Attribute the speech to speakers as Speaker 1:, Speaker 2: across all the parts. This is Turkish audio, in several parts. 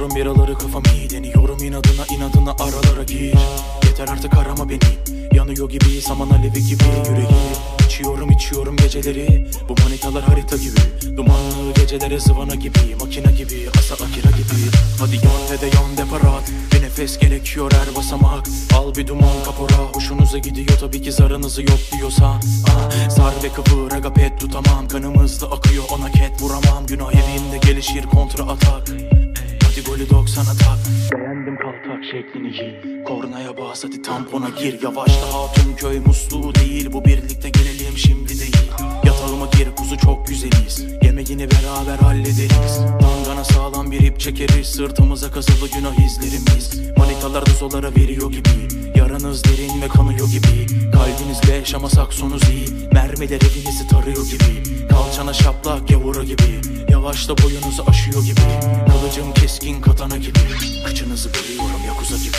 Speaker 1: İçiyorum biraları kafam iyi, deniyorum inadına aralara gir. Yeter artık arama beni, yanıyor gibi saman alevi gibi yüreğim. İçiyorum geceleri, bu manitalar harita gibi. Dumanlı gecelere zıvana gibi, makina gibi, asa akira gibi. Hadi yan ve de yan deparat, bir nefes gerekiyor her basamak. Al bir duman kapora, hoşunuza gidiyor tabii ki zarınızı yok diyorsa. Sar ve kıvır agapet tutamam, kanımızda akıyor ona ket vuramam. Günah evimde gelişir kontra atak, hadi golü 90'a tak. Beğendim kaltak şeklini giy, kornaya bas hadi tampona gir. Yavaşla hatun köy musluğu değil, bu birlikte gelelim şimdi değil. Yatağıma gir kuzu çok güzeliz, yemeğini beraber hallederiz. Tangana sağlam bir ip çekeriz, sırtımıza kazılı günah izlerimiz. Manitalar dozolara veriyor gibi, yaranız derin ve kanıyor gibi. Kalbinizle yaşamasak sonuz iyi, mermiler evinizi tarıyor gibi. Kalçana şaplak gavura gibi, yavaşla boyunuzu aşıyor gibi. Kılıcım keskin katana gibi, kıçınızı bölüyorum yakuza gibi.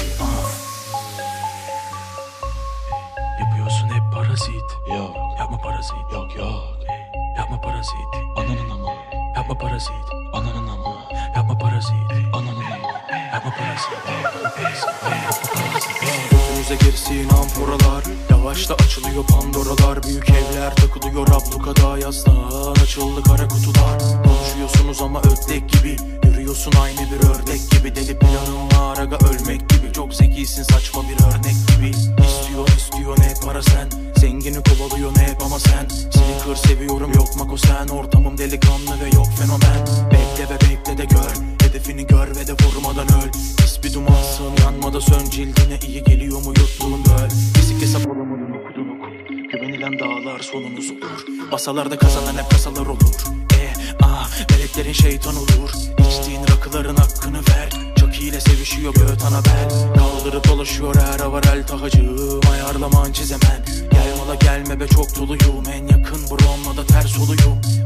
Speaker 1: Yapıyorsun hep parazit.
Speaker 2: Yok,
Speaker 1: Yapma parazit.
Speaker 2: yok.
Speaker 1: Yapma parazit.
Speaker 2: Ananın ama,
Speaker 1: Yapma parazit.
Speaker 2: ananın ama,
Speaker 1: Yapma parazit.
Speaker 2: ananın ama.
Speaker 1: Yapma parazit. Götünüze girsin amforalar, yavaşta açılıyor pandoralar. Büyük evler takılıyor ablukada, yaslan açıldı kara kutular. Konuşuyorsunuz ama ödlek gibi, yürüyorsun aynı bir ördek gibi. Deli planım var aga ölmek gibi, çok zekisin saçma bir örnek gibi. İstiyor ne para sen, zengini kovalıyor ne hep ama sen. Seni kır seviyorum yok mako sen, ortamım delikanlı ve yok fenomen. Bekle de gör, hedefini gör ve de vurmadan öl. Pis bir dumansın yanmada sön, cildine iyi geliyor mu yuttuğun böl. Fizik hesap olamadın okudun oku, güvenilen dağlar sonunuz olur. Masalarda kazanan hep kasalar olur. Meleklerin şeytan olur, içtiğin rakıların hakkını ver. Chucky ile sevişiyor göğüt anabel, kaldırıp dolaşıyor her avarel tahacığım. Ayarlaman çizemen, gel mala gelme be çok doluyum. En yakın bromla da ters oluyum.